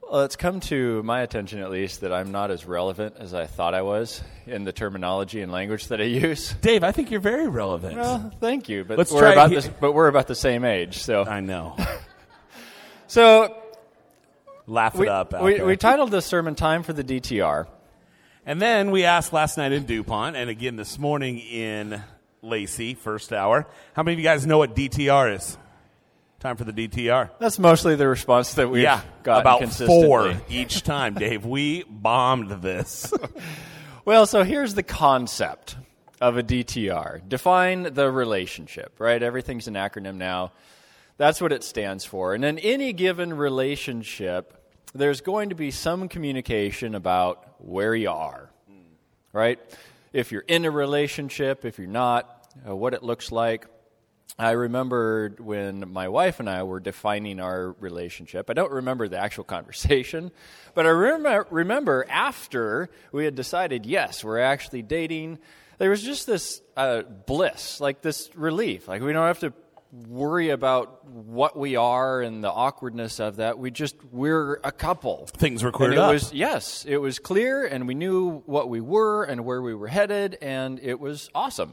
Well, it's come to my attention, at least, that I'm not as relevant as I thought I was in the terminology and language that I use. Dave, I think you're very relevant. Well, thank you, but Let's we're try about the same age. So I know. So Laugh it up. We titled this sermon "Time for the DTR," and then we asked last night in DuPont, and again this morning in Lacey, first hour. How many of you guys know what DTR is? Time for the DTR. That's mostly the response that we've gotten about consistently. 4 each time, Dave. We bombed this. Well, so here's the concept of a DTR. Define the relationship, right? Everything's an acronym now. That's what it stands for. And in any given relationship, there's going to be some communication about where you are, right? If you're in a relationship, if you're not, what it looks like. I remember when my wife and I were defining our relationship. I don't remember the actual conversation, but I remember after we had decided, yes, we're actually dating, there was just this bliss, like this relief. Like we don't have to worry about what we are and the awkwardness of that. We're a couple. Things were cleared up. It was clear, and we knew what we were and where we were headed, and it was awesome.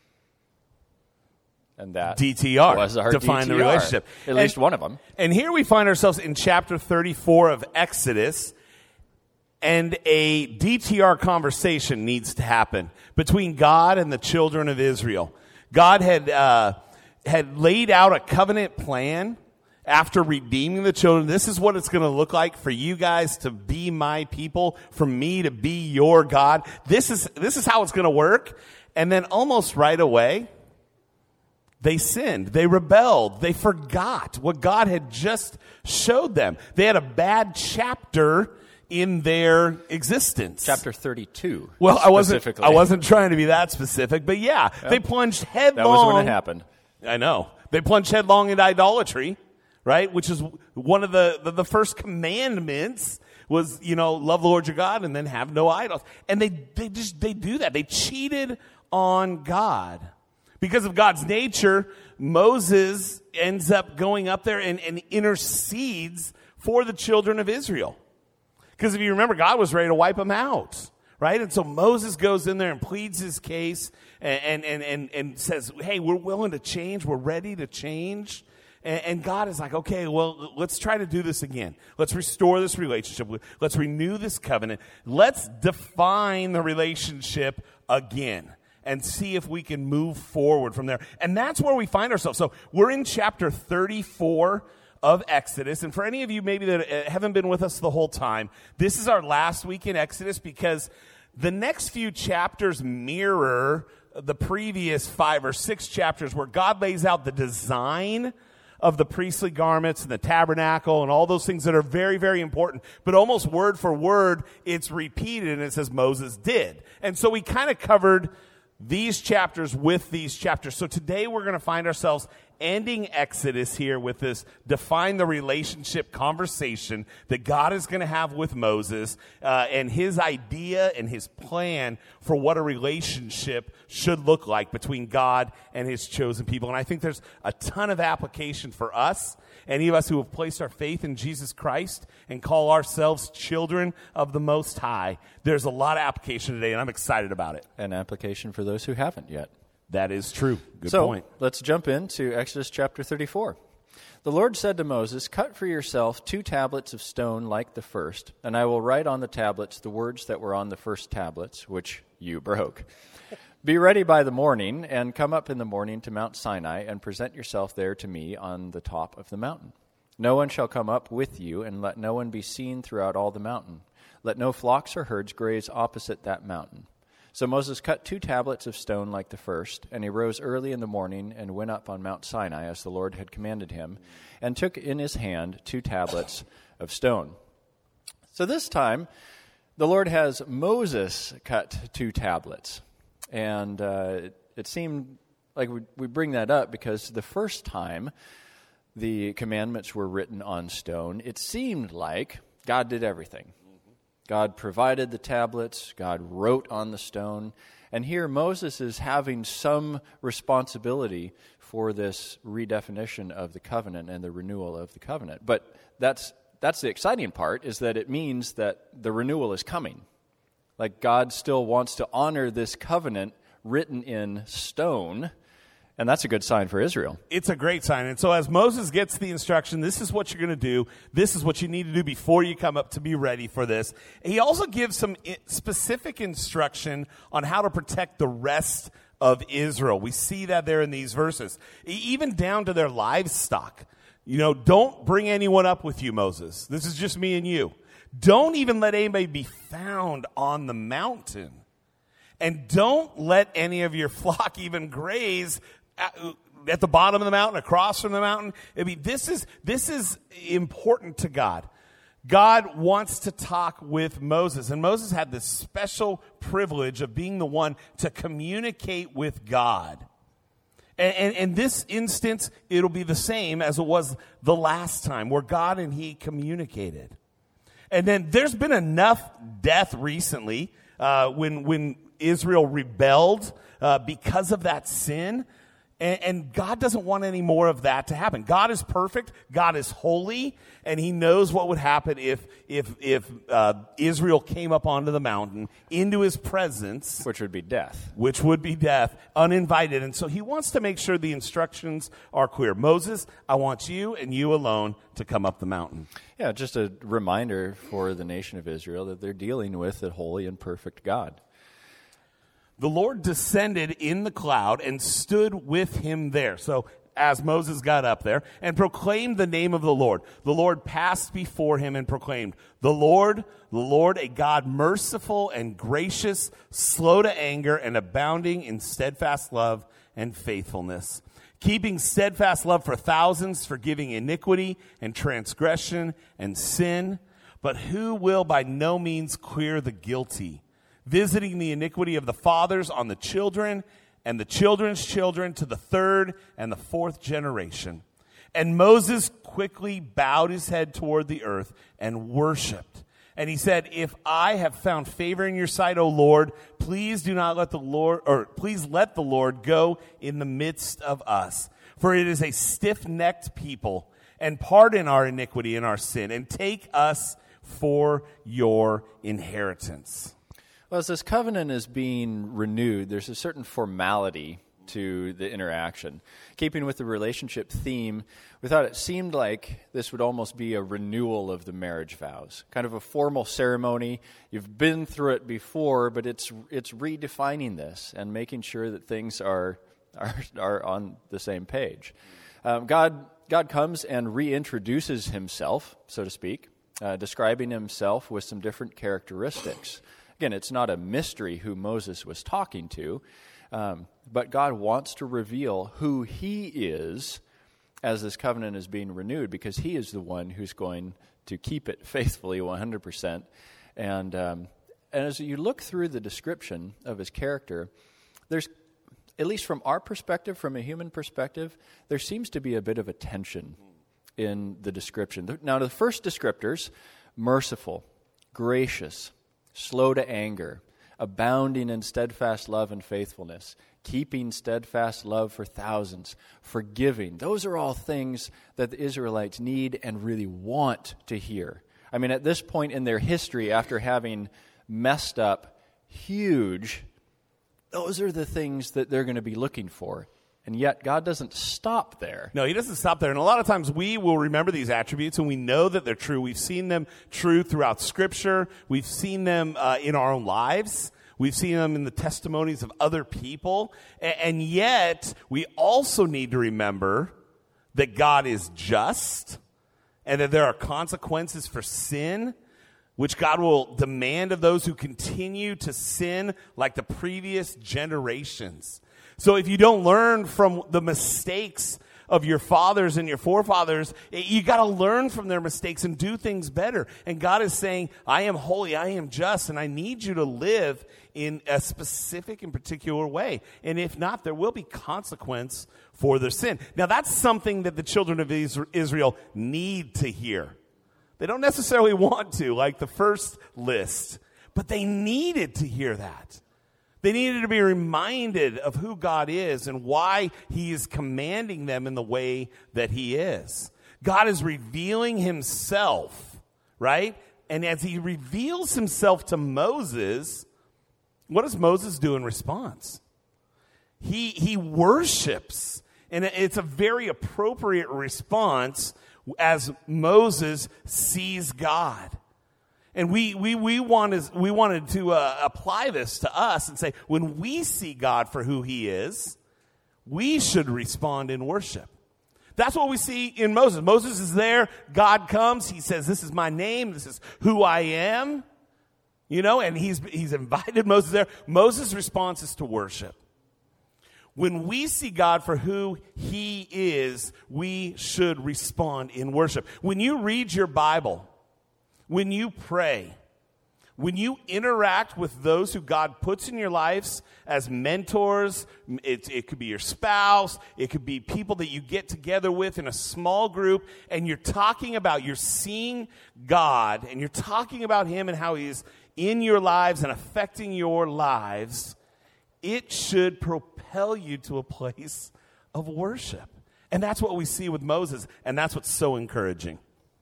And that DTR was our define DTR, the relationship. At least one of them. And here we find ourselves in chapter 34 of Exodus, and a DTR conversation needs to happen between God and the children of Israel. God had laid out a covenant plan after redeeming the children. This is what it's going to look like for you guys to be my people, for me to be your God. This is how it's going to work. And then almost right away, they sinned. They rebelled. They forgot what God had just showed them. They had a bad chapter in their existence. Chapter 32. Well, I wasn't trying to be that specific, but they plunged headlong. That was when it happened. I know. They plunged headlong into idolatry, right? Which is one of the first commandments was, love the Lord your God and then have no idols. And they do that. They cheated on God. Because of God's nature, Moses ends up going up there and intercedes for the children of Israel. Because if you remember, God was ready to wipe them out, right? And so Moses goes in there and pleads his case and says, hey, we're willing to change. We're ready to change. And God is like, okay, well, let's try to do this again. Let's restore this relationship. Let's renew this covenant. Let's define the relationship again and see if we can move forward from there. And that's where we find ourselves. So we're in chapter 34 of Exodus. And for any of you maybe that haven't been with us the whole time, this is our last week in Exodus because the next few chapters mirror the previous 5 or 6 chapters where God lays out the design of the priestly garments and the tabernacle and all those things that are very, very important. But almost word for word, it's repeated and it says Moses did. And so we kind of covered these chapters with these chapters. So today we're going to find ourselves ending Exodus here with this define the relationship conversation that God is going to have with Moses and his idea and his plan for what a relationship should look like between God and his chosen people. And I think there's a ton of application for us, any of us who have placed our faith in Jesus Christ and call ourselves children of the Most High. There's a lot of application today, and I'm excited about it. An application for those who haven't yet. That is true. Good point. So let's jump into Exodus chapter 34. The Lord said to Moses, cut for yourself 2 tablets of stone like the first, and I will write on the tablets the words that were on the first tablets, which you broke. Be ready by the morning, and come up in the morning to Mount Sinai, and present yourself there to me on the top of the mountain. No one shall come up with you, and let no one be seen throughout all the mountain. Let no flocks or herds graze opposite that mountain. So Moses cut 2 tablets of stone like the first, and he rose early in the morning and went up on Mount Sinai as the Lord had commanded him, and took in his hand 2 tablets of stone. So this time, the Lord has Moses cut 2 tablets. And it seemed like we bring that up because the first time the commandments were written on stone, it seemed like God did everything. God provided the tablets, God wrote on the stone, and here Moses is having some responsibility for this redefinition of the covenant and the renewal of the covenant. But that's that's the exciting part, is that it means that the renewal is coming. Like God still wants to honor this covenant written in stone, and that's a good sign for Israel. It's a great sign. And so as Moses gets the instruction, this is what you're going to do. This is what you need to do before you come up to be ready for this. He also gives some specific instruction on how to protect the rest of Israel. We see that there in these verses, even down to their livestock. Don't bring anyone up with you, Moses. This is just me and you. Don't even let anybody be found on the mountain. And don't let any of your flock even graze at the bottom of the mountain, across from the mountain. I mean, this is important to God. God wants to talk with Moses, and Moses had this special privilege of being the one to communicate with God. And in this instance, it'll be the same as it was the last time, where God and he communicated. And then there's been enough death recently when Israel rebelled because of that sin. And God doesn't want any more of that to happen. God is perfect. God is holy. And he knows what would happen if Israel came up onto the mountain into his presence. Which would be death. Uninvited. And so he wants to make sure the instructions are clear. Moses, I want you and you alone to come up the mountain. Yeah, just a reminder for the nation of Israel that they're dealing with a holy and perfect God. The Lord descended in the cloud and stood with him there. So as Moses got up there and proclaimed the name of the Lord passed before him and proclaimed, the Lord, a God merciful and gracious, slow to anger and abounding in steadfast love and faithfulness, keeping steadfast love for thousands, forgiving iniquity and transgression and sin, but who will by no means clear the guilty, visiting the iniquity of the fathers on the children and the children's children to the third and the fourth generation. And Moses quickly bowed his head toward the earth and worshiped. And he said, if I have found favor in your sight, O Lord, please let the Lord go in the midst of us. For it is a stiff-necked people, and pardon our iniquity and our sin, and take us for your inheritance. Well, as this covenant is being renewed, there's a certain formality to the interaction. Keeping with the relationship theme, we thought it seemed like this would almost be a renewal of the marriage vows, kind of a formal ceremony. You've been through it before, but it's redefining this and making sure that things are on the same page. God comes and reintroduces himself, so to speak, describing himself with some different characteristics. Again, it's not a mystery who Moses was talking to, but God wants to reveal who he is as this covenant is being renewed, because he is the one who's going to keep it faithfully 100%. And as you look through the description of his character, there's, at least from our perspective, from a human perspective, there seems to be a bit of a tension in the description. Now, the first descriptors, merciful, gracious, slow to anger, abounding in steadfast love and faithfulness, keeping steadfast love for thousands, forgiving. Those are all things that the Israelites need and really want to hear. I mean, at this point in their history, after having messed up huge, those are the things that they're going to be looking for. And yet, God doesn't stop there. No, he doesn't stop there. And a lot of times we will remember these attributes and we know that they're true. We've seen them true throughout Scripture. We've seen them in our own lives. We've seen them in the testimonies of other people. And yet, we also need to remember that God is just and that there are consequences for sin, which God will demand of those who continue to sin like the previous generations. So if you don't learn from the mistakes of your fathers and your forefathers, you got to learn from their mistakes and do things better. And God is saying, I am holy, I am just, and I need you to live in a specific and particular way. And if not, there will be consequence for their sin. Now, that's something that the children of Israel need to hear. They don't necessarily want to, like the first list, but they needed to hear that. They needed to be reminded of who God is and why he is commanding them in the way that he is. God is revealing himself right? And as he reveals himself to Moses, what does Moses do in response? He worships. And it's a very appropriate response as Moses sees God. And we wanted to apply this to us and say, when we see God for who he is, we should respond in worship. That's what we see in Moses. Moses is there. God comes. He says, this is my name. This is who I am. And he's invited Moses there. Moses' response is to worship. When we see God for who he is, we should respond in worship. When you read your Bible, when you pray, when you interact with those who God puts in your lives as mentors, it could be your spouse, it could be people that you get together with in a small group, and you're seeing God, and you're talking about him and how he's in your lives and affecting your lives, it should propel you to a place of worship. And that's what we see with Moses, and that's what's so encouraging.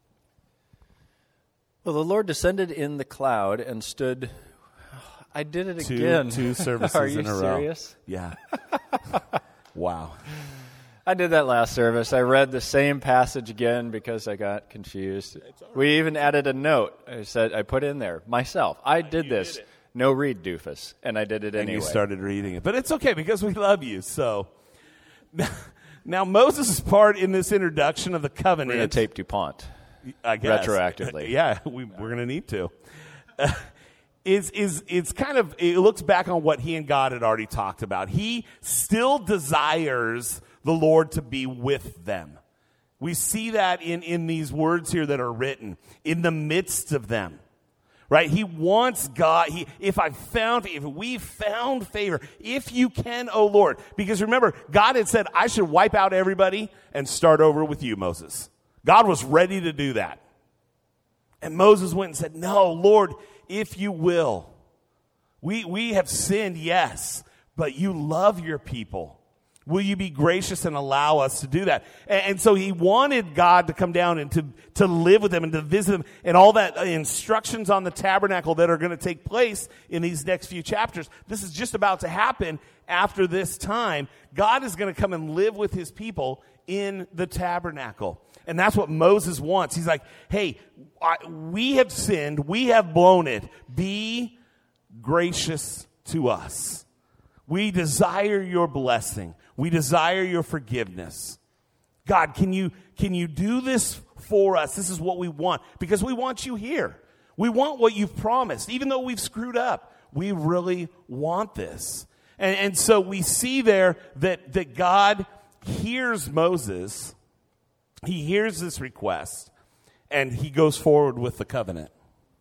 Well, the Lord descended in the cloud and stood. I did it again. Two services in a row. Are you serious? Yeah. Wow. I did that last service. I read the same passage again because I got confused. Right. We even added a note. I put in there, myself. I did this. No read, doofus. And I did it anyway. And you started reading it. But it's okay because we love you. So now Moses' part in this introduction of the covenant. We're going to tape DuPont. I guess. Retroactively. Yeah, we're going to need to. It's kind of, it looks back on what he and God had already talked about. He still desires the Lord to be with them. We see that in these words here that are written, in the midst of them. Right? He wants God. If we found favor, if you can, O Lord. Because remember, God had said, I should wipe out everybody and start over with you, Moses. God was ready to do that. And Moses went and said, no, Lord, if you will. We have sinned, yes, but you love your people. Will you be gracious and allow us to do that? And so he wanted God to come down and to live with them and to visit them and all that instructions on the tabernacle that are going to take place in these next few chapters. This is just about to happen after this time. God is going to come and live with his people in the tabernacle. And that's what Moses wants. He's like, hey, we have sinned. We have blown it. Be gracious to us. We desire your blessing. We desire your forgiveness. God, can you do this for us? This is what we want because we want you here. We want what you've promised. Even though we've screwed up, we really want this. And so we see there that God hears Moses. He hears this request, and he goes forward with the covenant.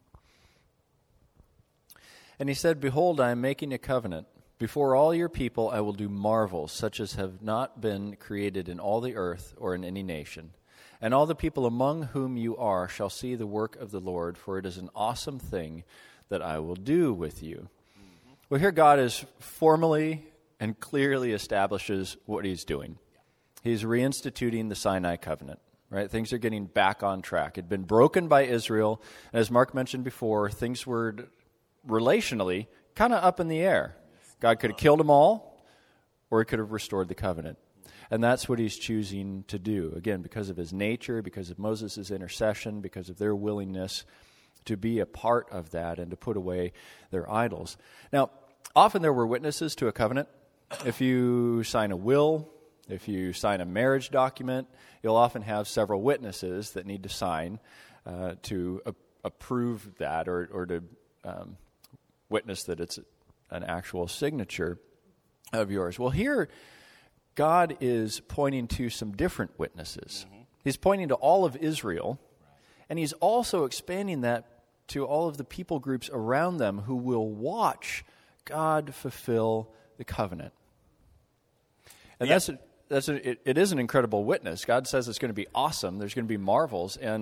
And he said, behold, I am making a covenant. Before all your people I will do marvels, such as have not been created in all the earth or in any nation. And all the people among whom you are shall see the work of the Lord, for it is an awesome thing that I will do with you. Mm-hmm. Well, here God is formally and clearly establishes what he's doing. He's reinstituting the Sinai covenant, right? Things are getting back on track. It had been broken by Israel. And as Mark mentioned before, things were relationally kind of up in the air. God could have killed them all, or he could have restored the covenant. And that's what he's choosing to do. Again, because of his nature, because of Moses' intercession, because of their willingness to be a part of that and to put away their idols. Now, often there were witnesses to a covenant. If you sign a will, if you sign a marriage document, you'll often have several witnesses that need to sign to approve that or to witness that it's an actual signature of yours. Well, here, God is pointing to some different witnesses. Mm-hmm. He's pointing to all of Israel, and he's also expanding that to all of the people groups around them who will watch God fulfill the covenant. And it is an incredible witness. God says it's going to be awesome. There's going to be marvels, and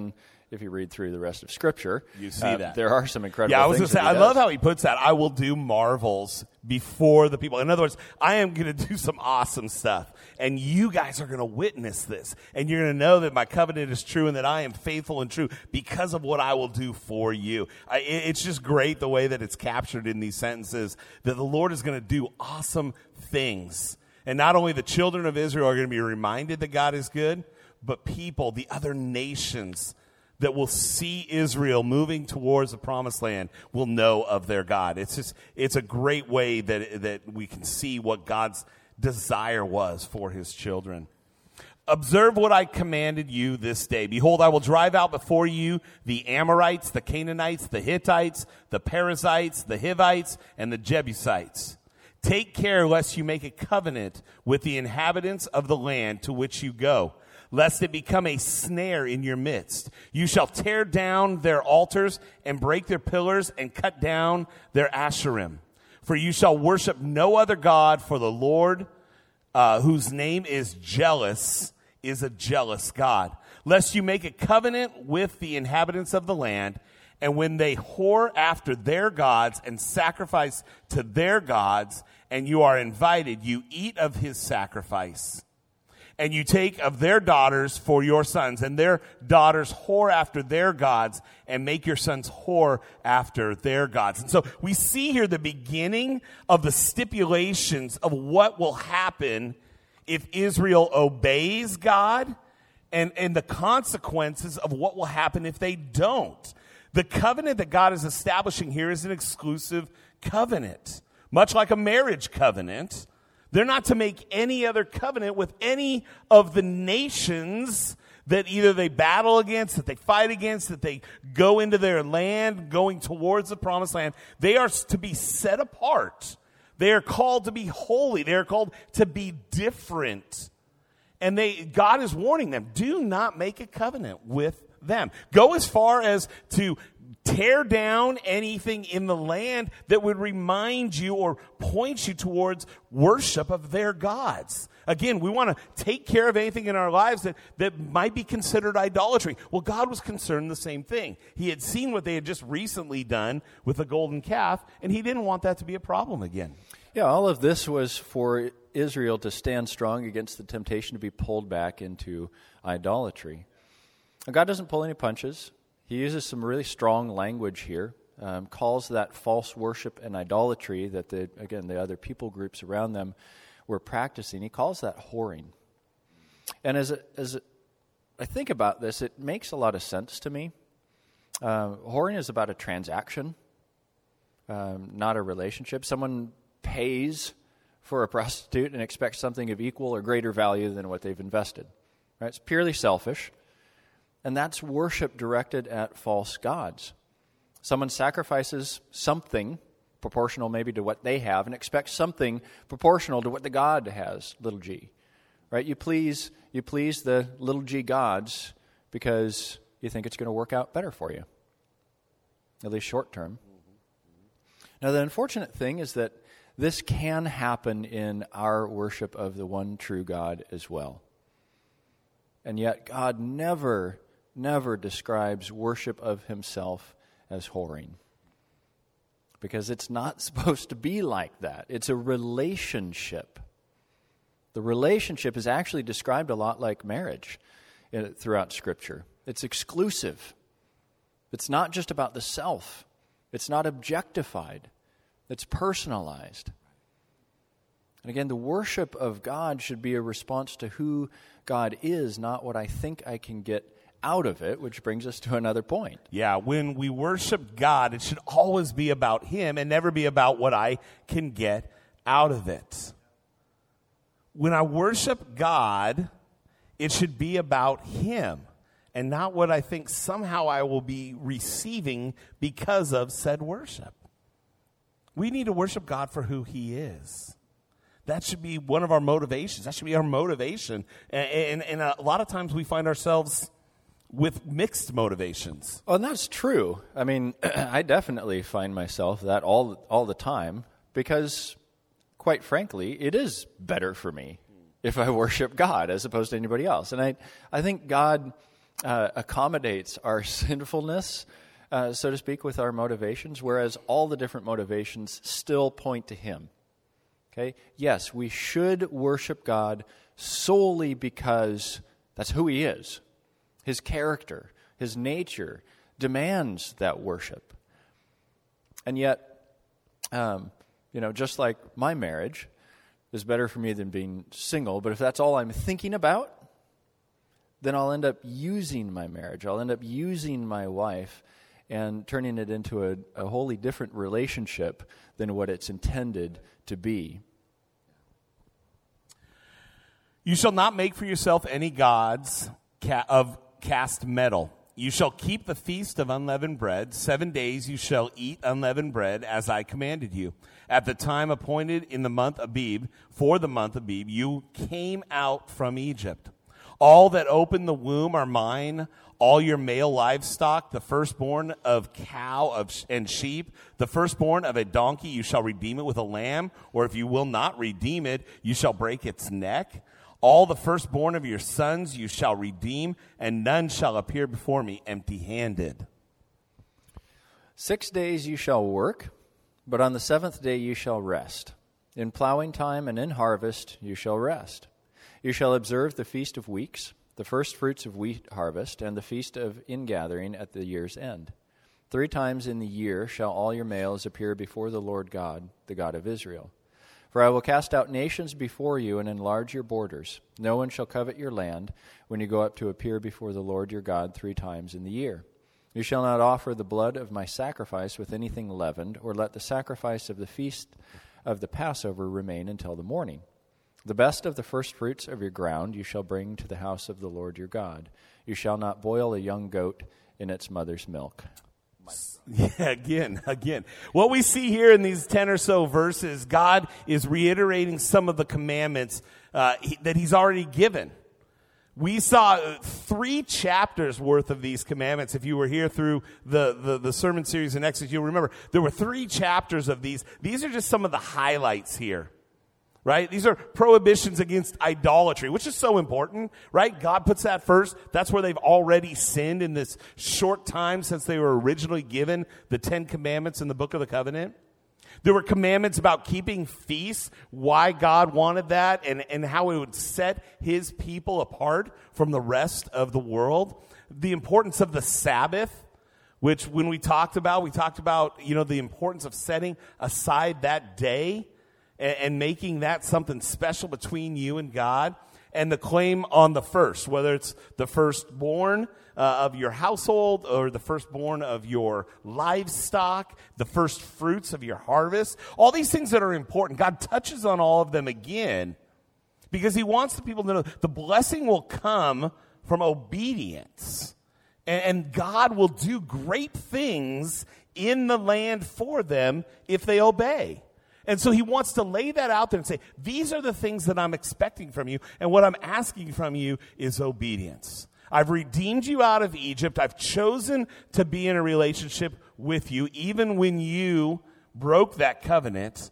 if you read through the rest of Scripture, you see that. There are some incredible things. Yeah, I was going to say, I love how he puts that. I will do marvels before the people. In other words, I am going to do some awesome stuff. And you guys are going to witness this. And you're going to know that my covenant is true and that I am faithful and true because of what I will do for you. It's just great the way that it's captured in these sentences, that the Lord is going to do awesome things. And not only the children of Israel are going to be reminded that God is good, but people, the other nations that will see Israel moving towards the promised land will know of their God. It's a great way that we can see what God's desire was for his children. Observe what I commanded you this day. Behold, I will drive out before you the Amorites, the Canaanites, the Hittites, the Perizzites, the Hivites, and the Jebusites. Take care lest you make a covenant with the inhabitants of the land to which you go, lest it become a snare in your midst. You shall tear down their altars and break their pillars and cut down their Asherim. For you shall worship no other God, for the Lord, whose name is jealous, is a jealous God. Lest you make a covenant with the inhabitants of the land, and when they whore after their gods and sacrifice to their gods, and you are invited, you eat of his sacrifice. And you take of their daughters for your sons, and their daughters whore after their gods, and make your sons whore after their gods. And so we see here the beginning of the stipulations of what will happen if Israel obeys God, and the consequences of what will happen if they don't. The covenant that God is establishing here is an exclusive covenant, much like a marriage covenant. They're not to make any other covenant with any of the nations that either they battle against, that they fight against, that they go into their land, going towards the promised land. They are to be set apart. They are called to be holy. They are called to be different. And God is warning them, do not make a covenant with them. Go as far as to tear down anything in the land that would remind you or point you towards worship of their gods. Again, we want to take care of anything in our lives that might be considered idolatry. Well, God was concerned the same thing. He had seen what they had just recently done with the golden calf, and he didn't want that to be a problem again. Yeah, all of this was for Israel to stand strong against the temptation to be pulled back into idolatry. Now, God doesn't pull any punches. He uses some really strong language here, calls that false worship and idolatry that, the other people groups around them were practicing. He calls that whoring. And as I think about this, it makes a lot of sense to me. Whoring is about a transaction, not a relationship. Someone pays for a prostitute and expects something of equal or greater value than what they've invested. Right? It's purely selfish. And that's worship directed at false gods. Someone sacrifices something proportional maybe to what they have and expects something proportional to what the god has, little g. Right? You please the little g gods because you think it's going to work out better for you, at least short term. Now, the unfortunate thing is that this can happen in our worship of the one true God as well. And yet God never describes worship of himself as whoring. Because it's not supposed to be like that. It's a relationship. The relationship is actually described a lot like marriage throughout Scripture. It's exclusive. It's not just about the self. It's not objectified. It's personalized. And again, the worship of God should be a response to who God is, not what I think I can get out of it, which brings us to another point. Yeah, when we worship God, it should always be about him and never be about what I can get out of it. When I worship God, it should be about him and not what I think somehow I will be receiving because of said worship. We need to worship God for who he is. That should be one of our motivations. That should be our motivation. And a lot of times we find ourselves with mixed motivations. Well, and that's true. I mean, I definitely find myself that all the time because, quite frankly, it is better for me if I worship God as opposed to anybody else. And I think God accommodates our sinfulness, so to speak, with our motivations, whereas all the different motivations still point to him. Okay? Yes, we should worship God solely because that's who he is. His character, his nature demands that worship. And yet, just like my marriage is better for me than being single, but if that's all I'm thinking about, then I'll end up using my marriage. I'll end up using my wife and turning it into a wholly different relationship than what it's intended to be. You shall not make for yourself any gods of cast metal. You shall keep the feast of unleavened bread. 7 days you shall eat unleavened bread, as I commanded you. At the time appointed in the month Abib, for the month Abib, you came out from Egypt. All that open the womb are mine, all your male livestock, the firstborn of cow and sheep, the firstborn of a donkey, you shall redeem it with a lamb, or if you will not redeem it, you shall break its neck. All the firstborn of your sons you shall redeem, and none shall appear before me empty-handed. 6 days you shall work, but on the seventh day you shall rest. In plowing time and in harvest you shall rest. You shall observe the Feast of Weeks, the first fruits of wheat harvest, and the Feast of Ingathering at the year's end. 3 times in the year shall all your males appear before the Lord God, the God of Israel. For I will cast out nations before you and enlarge your borders. No one shall covet your land when you go up to appear before the Lord your God 3 times in the year. You shall not offer the blood of my sacrifice with anything leavened, or let the sacrifice of the feast of the Passover remain until the morning. The best of the first fruits of your ground you shall bring to the house of the Lord your God. You shall not boil a young goat in its mother's milk. Yeah, again. What we see here in these 10 or so verses, God is reiterating some of the commandments that he's already given. We saw 3 chapters worth of these commandments. If you were here through the sermon series in Exodus, you'll remember there were 3 chapters of these. These are just some of the highlights here. Right? These are prohibitions against idolatry, which is so important, right? God puts that first. That's where they've already sinned in this short time since they were originally given the 10 commandments in the book of the covenant. There were commandments about keeping feasts, why God wanted that, and how it would set his people apart from the rest of the world. The importance of the Sabbath, which when we talked about, the importance of setting aside that day and making that something special between you and God, and the claim on the first, whether it's the firstborn of your household or the firstborn of your livestock, the first fruits of your harvest, all these things that are important. God touches on all of them again because he wants the people to know the blessing will come from obedience, and God will do great things in the land for them if they obey. And so he wants to lay that out there and say, these are the things that I'm expecting from you, and what I'm asking from you is obedience. I've redeemed you out of Egypt. I've chosen to be in a relationship with you, even when you broke that covenant.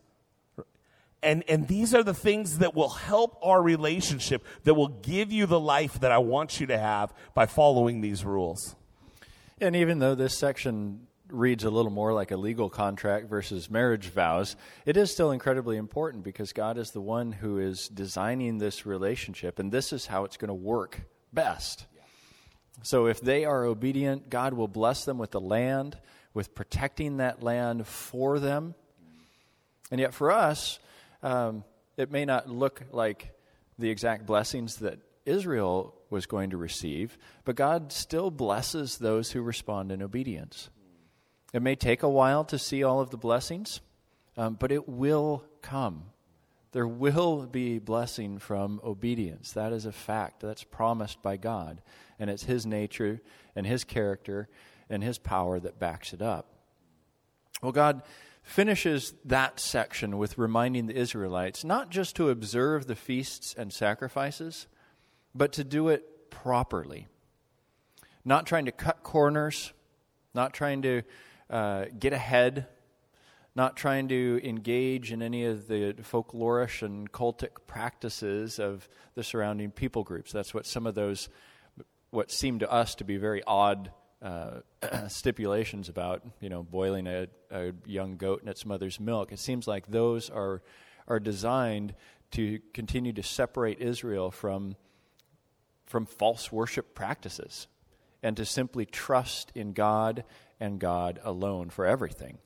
And these are the things that will help our relationship, that will give you the life that I want you to have by following these rules. And even though this section reads a little more like a legal contract versus marriage vows, it is still incredibly important because God is the one who is designing this relationship, and this is how it's going to work best. Yeah. So if they are obedient, God will bless them with the land, with protecting that land for them. And yet for us, it may not look like the exact blessings that Israel was going to receive, but God still blesses those who respond in obedience. It may take a while to see all of the blessings, but it will come. There will be blessing from obedience. That is a fact. That's promised by God. And it's his nature and his character and his power that backs it up. Well, God finishes that section with reminding the Israelites not just to observe the feasts and sacrifices, but to do it properly. Not trying to cut corners, not trying to get ahead, not trying to engage in any of the folklorish and cultic practices of the surrounding people groups. That's what some of those, what seem to us to be very odd stipulations about, boiling a young goat in its mother's milk. It seems like those are designed to continue to separate Israel from false worship practices and to simply trust in God and God alone for everything.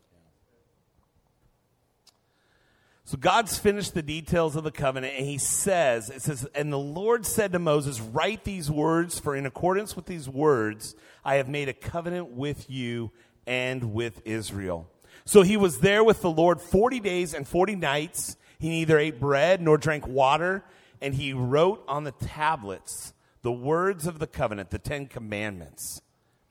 So God's finished the details of the covenant, and it says, and the Lord said to Moses, write these words, for in accordance with these words, I have made a covenant with you and with Israel. So he was there with the Lord 40 days and 40 nights. He neither ate bread nor drank water, and he wrote on the tablets the words of the covenant, the 10 Commandments.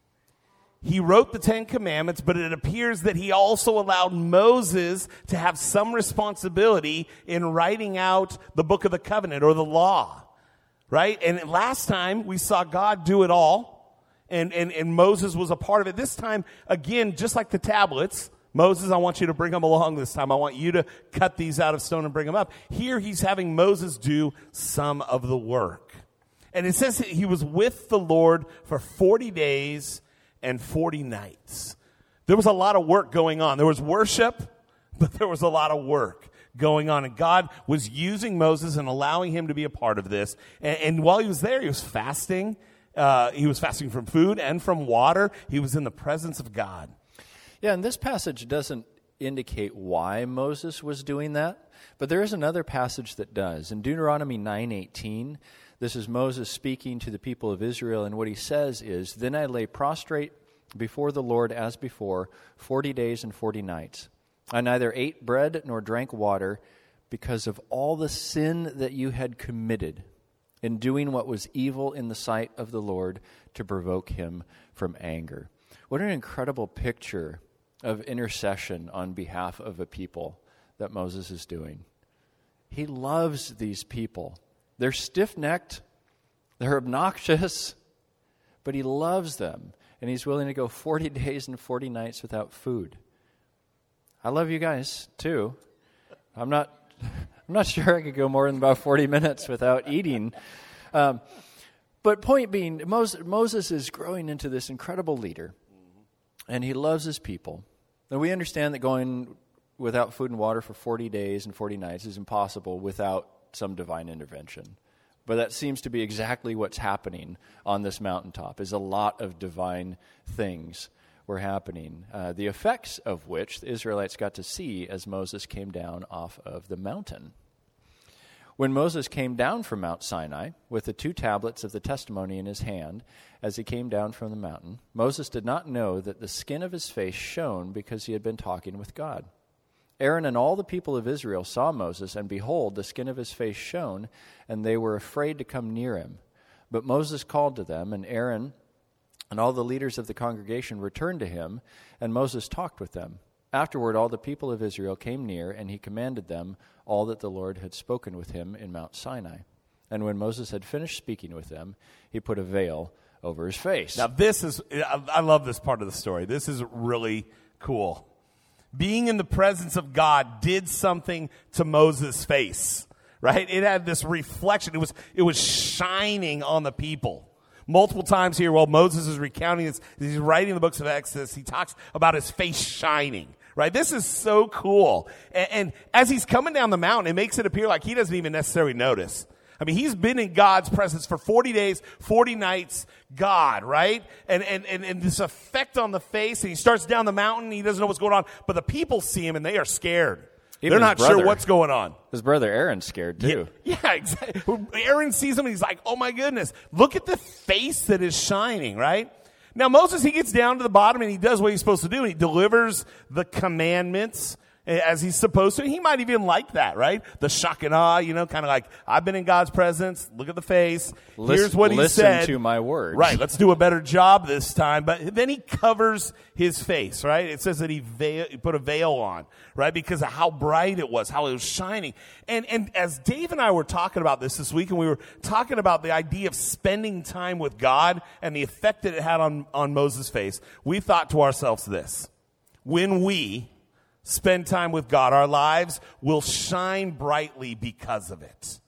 He wrote the 10 Commandments, but it appears that he also allowed Moses to have some responsibility in writing out the book of the covenant or the law, right? And last time we saw God do it all, and Moses was a part of it. This time, again, just like the tablets, Moses, I want you to bring them along this time. I want you to cut these out of stone and bring them up. Here he's having Moses do some of the work. And it says that he was with the Lord for 40 days and 40 nights. There was a lot of work going on. There was worship, but there was a lot of work going on. And God was using Moses and allowing him to be a part of this. And while he was there, he was fasting. He was fasting from food and from water. He was in the presence of God. Yeah, and this passage doesn't indicate why Moses was doing that, but there is another passage that does. In Deuteronomy 9:18, this is Moses speaking to the people of Israel, and what he says is, then I lay prostrate before the Lord as before 40 days and 40 nights. I neither ate bread nor drank water because of all the sin that you had committed in doing what was evil in the sight of the Lord to provoke him from anger. What an incredible picture of intercession on behalf of a people that Moses is doing. He loves these people. They're stiff-necked, they're obnoxious, but he loves them, and he's willing to go 40 days and 40 nights without food. I love you guys, too. I'm not sure I could go more than about 40 minutes without eating. But point being, Moses is growing into this incredible leader, and he loves his people. And we understand that going without food and water for 40 days and 40 nights is impossible without some divine intervention. But that seems to be exactly what's happening on this mountaintop, is a lot of divine things were happening, the effects of which the Israelites got to see as Moses came down off of the mountain. When Moses came down from Mount Sinai with the 2 tablets of the testimony in his hand as he came down from the mountain, Moses did not know that the skin of his face shone because he had been talking with God. Aaron and all the people of Israel saw Moses, and behold, the skin of his face shone, and they were afraid to come near him. But Moses called to them, and Aaron and all the leaders of the congregation returned to him, and Moses talked with them. Afterward, all the people of Israel came near, and he commanded them all that the Lord had spoken with him in Mount Sinai. And when Moses had finished speaking with them, he put a veil over his face. Now I love this part of the story. This is really cool. Being in the presence of God did something to Moses' face, right? It had this reflection. It was shining on the people. Multiple times here while Moses is recounting this, he's writing the books of Exodus, he talks about his face shining, right? This is so cool. And as he's coming down the mountain, it makes it appear like he doesn't even necessarily notice. I mean, he's been in God's presence for 40 days, 40 nights, God, right? And this effect on the face, and he starts down the mountain, he doesn't know what's going on, but the people see him and they are scared. They're not sure what's going on. His brother Aaron's scared too. Yeah, exactly. Aaron sees him and he's like, oh my goodness, look at the face that is shining, right? Now Moses, he gets down to the bottom and he does what he's supposed to do. And he delivers the commandments as he's supposed to. He might even like that, right? The shock and awe, kind of like, I've been in God's presse. Look at the face. Here's what he said. Listen to my words. Right, let's do a better job this time. But then he covers his face, right? It says that he put a veil on, right? Because of how bright it was, how it was shining. And as Dave and I were talking about this week, and we were talking about the idea of spending time with God and the effect that it had on Moses' face, we thought to ourselves this: when we spend time with God, our lives will shine brightly because of it.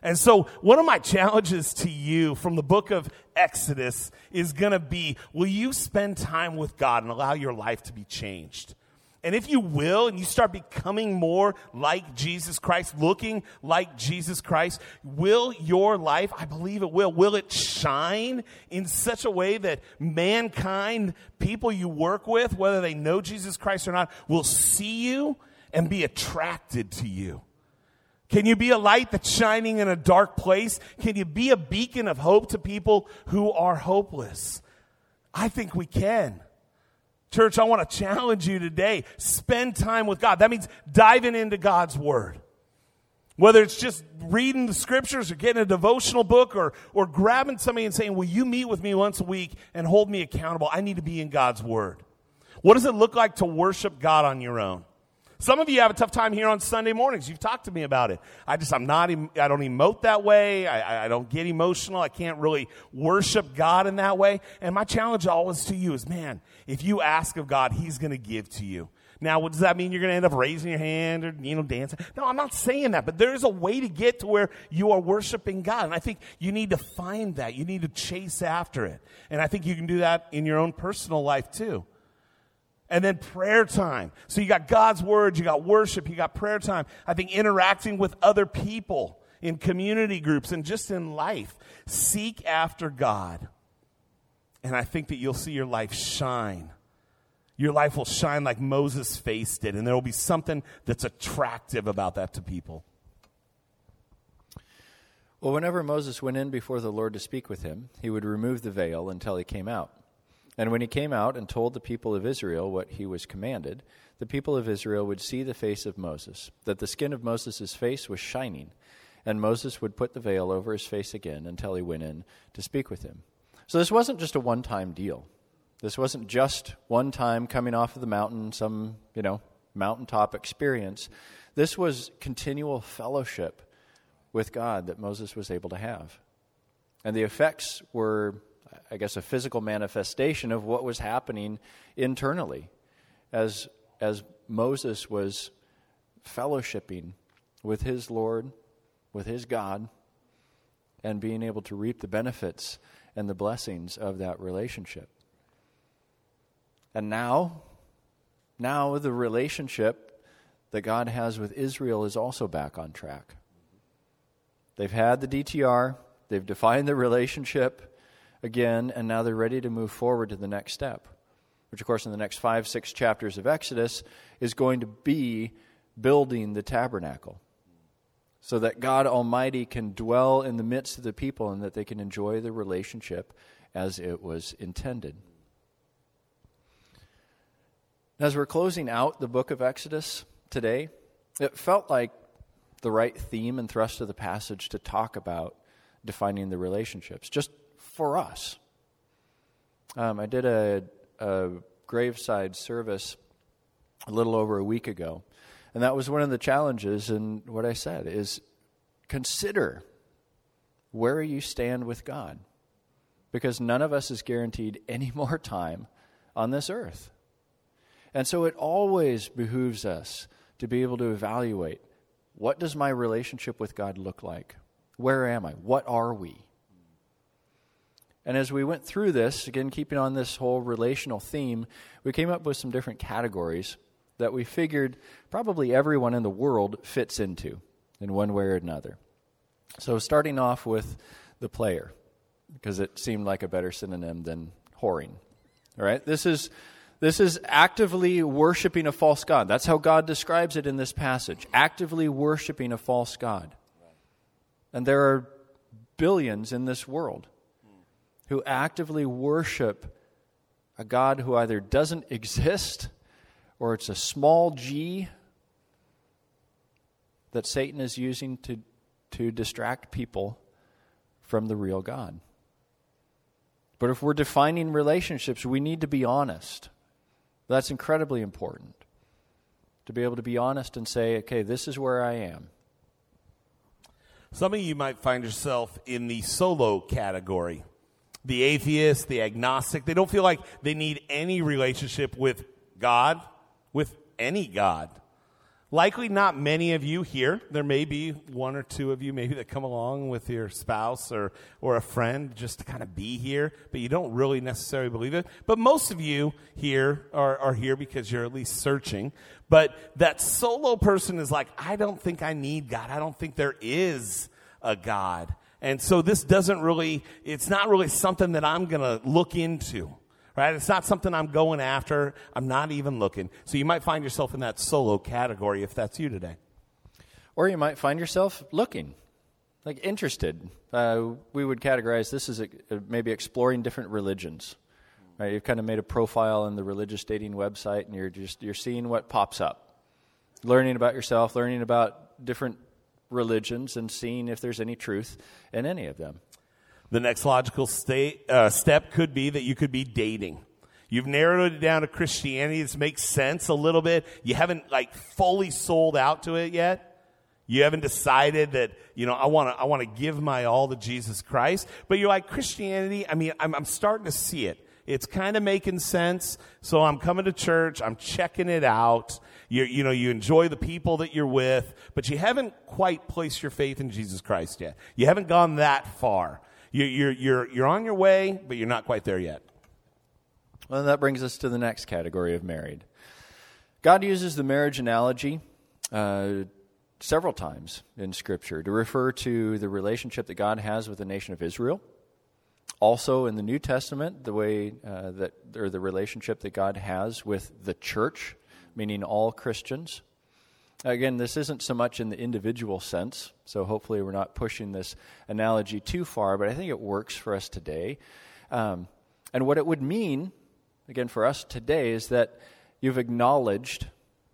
And so one of my challenges to you from the book of Exodus is going to be, will you spend time with God and allow your life to be changed? And if you will, and you start becoming more like Jesus Christ, looking like Jesus Christ, will your life, I believe it will it shine in such a way that mankind, people you work with, whether they know Jesus Christ or not, will see you and be attracted to you? Can you be a light that's shining in a dark place? Can you be a beacon of hope to people who are hopeless? I think we can. Church, I want to challenge you today. Spend time with God. That means diving into God's Word. Whether it's just reading the Scriptures or getting a devotional book or grabbing somebody and saying, will you meet with me once a week and hold me accountable? I need to be in God's Word. What does it look like to worship God on your own? Some of you have a tough time here on Sunday mornings. You've talked to me about it. I don't emote that way. I don't get emotional. I can't really worship God in that way. And my challenge always to you is, man, if you ask of God, He's going to give to you. Now, what does that mean? You're going to end up raising your hand or, dancing? No, I'm not saying that, but there is a way to get to where you are worshiping God. And I think you need to find that. You need to chase after it. And I think you can do that in your own personal life too. And then prayer time. So you got God's Word, you got worship, you got prayer time. I think interacting with other people in community groups and just in life. Seek after God. And I think that you'll see your life shine. Your life will shine like Moses' face did. And there will be something that's attractive about that to people. Well, whenever Moses went in before the Lord to speak with him, he would remove the veil until he came out. And when he came out and told the people of Israel what he was commanded, the people of Israel would see the face of Moses, that the skin of Moses' face was shining, and Moses would put the veil over his face again until he went in to speak with him. So this wasn't just a one-time deal. This wasn't just one time coming off of the mountain, some, mountaintop experience. This was continual fellowship with God that Moses was able to have. And the effects were, I guess, a physical manifestation of what was happening internally as Moses was fellowshipping with his Lord, with his God, and being able to reap the benefits and the blessings of that relationship. And now the relationship that God has with Israel is also back on track. They've had the DTR, they've defined the relationship again, and now they're ready to move forward to the next step, which, of course, in the next 5-6 chapters of Exodus is going to be building the tabernacle so that God Almighty can dwell in the midst of the people and that they can enjoy the relationship as it was intended. As we're closing out the book of Exodus today, it felt like the right theme and thrust of the passage to talk about defining the relationships, just for us. I did a graveside service a little over a week ago, and that was one of the challenges, and what I said is consider where you stand with God, because none of us is guaranteed any more time on this earth. And so it always behooves us to be able to evaluate, what does my relationship with God look like? Where am I? What are we? And as we went through this, again, keeping on this whole relational theme, we came up with some different categories that we figured probably everyone in the world fits into in one way or another. So starting off with the player, because it seemed like a better synonym than whoring. All right? This is actively worshiping a false god. That's how God describes it in this passage. Actively worshiping a false god. And there are billions in this world who actively worship a God who either doesn't exist or it's a small g that Satan is using to distract people from the real God. But if we're defining relationships, we need to be honest. That's incredibly important, to be able to be honest and say, okay, this is where I am. Some of you might find yourself in the solo category. The atheist, the agnostic, they don't feel like they need any relationship with God, with any God. Likely not many of you here. There may be one or two of you maybe that come along with your spouse or a friend just to kind of be here, but you don't really necessarily believe it. But most of you here are here because you're at least searching. But that solo person is like, I don't think I need God. I don't think there is a God. And so this it's not really something that I'm going to look into. Right? It's not something I'm going after. I'm not even looking. So you might find yourself in that solo category if that's you today. Or you might find yourself looking, like interested. We would categorize this as maybe exploring different religions. Right? You've kind of made a profile on the religious dating website, and you're seeing what pops up. Learning about yourself, learning about different religions, and seeing if there's any truth in any of them. The next logical step could be that you could be dating. You've narrowed it down to Christianity. This makes sense a little bit. You haven't fully sold out to it yet. You haven't decided that, I want to give my all to Jesus Christ. But you're like, Christianity, I'm starting to see it. It's kind of making sense. So I'm coming to church. I'm checking it out. You enjoy the people that you're with, but you haven't quite placed your faith in Jesus Christ yet. You haven't gone that far. You're on your way, but you're not quite there yet. Well, that brings us to the next category of married. God uses the marriage analogy several times in Scripture to refer to the relationship that God has with the nation of Israel. Also in the New Testament, the way the relationship that God has with the church, meaning all Christians. Again, this isn't so much in the individual sense, so hopefully we're not pushing this analogy too far, but I think it works for us today. And what it would mean, again, for us today, is that you've acknowledged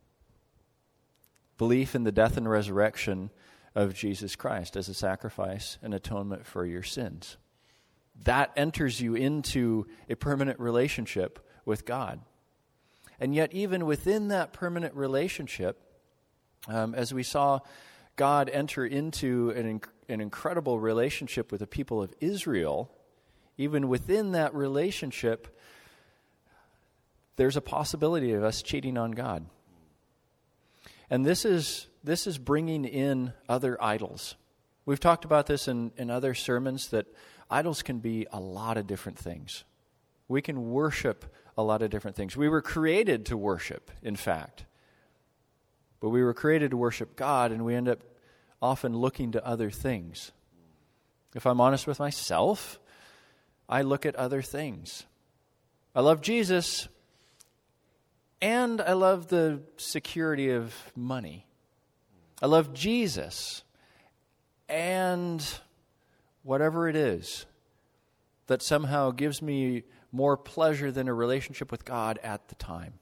belief in the death and resurrection of Jesus Christ as a sacrifice and atonement for your sins. That enters you into a permanent relationship with God. And yet, even within that permanent relationship, as we saw God enter into an incredible relationship with the people of Israel, even within that relationship, there's a possibility of us cheating on God. And this is bringing in other idols. We've talked about this in other sermons, that idols can be a lot of different things. We can worship a lot of different things. We were created to worship, in fact. But we were created to worship God, and we end up often looking to other things. If I'm honest with myself, I look at other things. I love Jesus, and I love the security of money. I love Jesus, and whatever it is that somehow gives me more pleasure than a relationship with God at the time.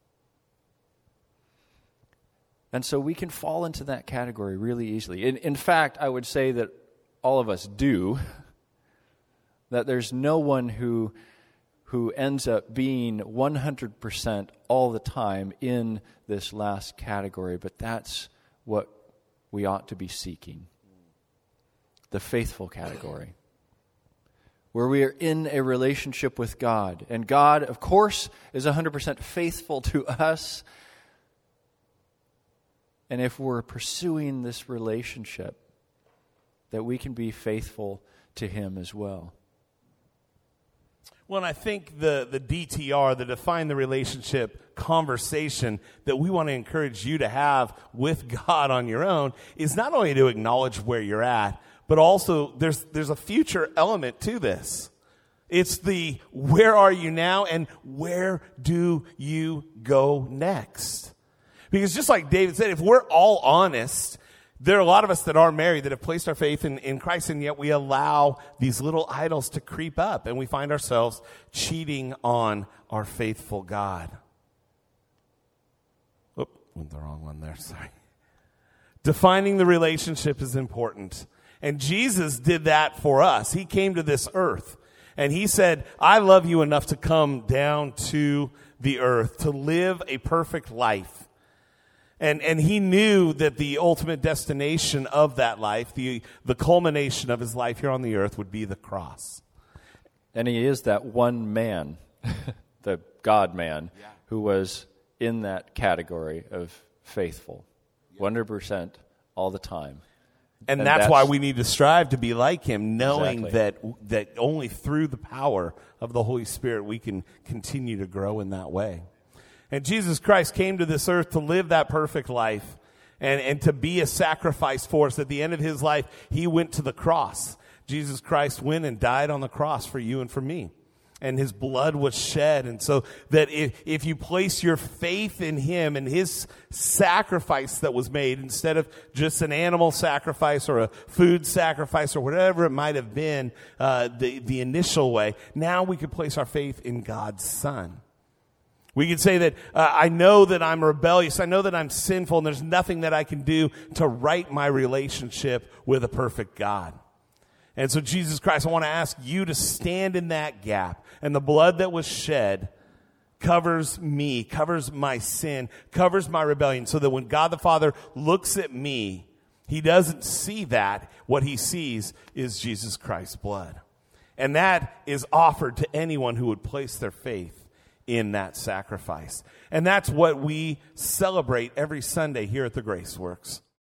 And so we can fall into that category really easily. In fact, I would say that all of us do, that there's no one who ends up being 100% all the time in this last category, but that's what we ought to be seeking. The faithful category, where we are in a relationship with God. And God, of course, is 100% faithful to us. And if we're pursuing this relationship, that we can be faithful to Him as well. Well, and I think the DTR, the Define the Relationship conversation that we want to encourage you to have with God on your own is not only to acknowledge where you're at, but also there's a future element to this. It's the where are you now and where do you go next? Because just like David said, if we're all honest, there are a lot of us that are married that have placed our faith in Christ, and yet we allow these little idols to creep up, and we find ourselves cheating on our faithful God. Went the wrong one there, sorry. Defining the relationship is important. And Jesus did that for us. He came to this earth, and He said, I love you enough to come down to the earth, to live a perfect life. And He knew that the ultimate destination of that life, the culmination of His life here on the earth, would be the cross. And He is that one man, the God-man, who was in that category of faithful. 100% all the time. And that's why we need to strive to be like him, knowing that only through the power of the Holy Spirit we can continue to grow in that way. And Jesus Christ came to this earth to live that perfect life and to be a sacrifice for us. At the end of his life, he went to the cross. Jesus Christ went and died on the cross for you and for me. And his blood was shed. And so that if you place your faith in him and his sacrifice that was made, instead of just an animal sacrifice or a food sacrifice or whatever it might have been, the initial way, now we can place our faith in God's Son. We can say that I know that I'm rebellious. I know that I'm sinful, and there's nothing that I can do to right my relationship with a perfect God. And so, Jesus Christ, I want to ask you to stand in that gap. And the blood that was shed covers me, covers my sin, covers my rebellion, so that when God the Father looks at me, he doesn't see that. What he sees is Jesus Christ's blood. And that is offered to anyone who would place their faith in that sacrifice. And that's what we celebrate every Sunday here at the Grace Works.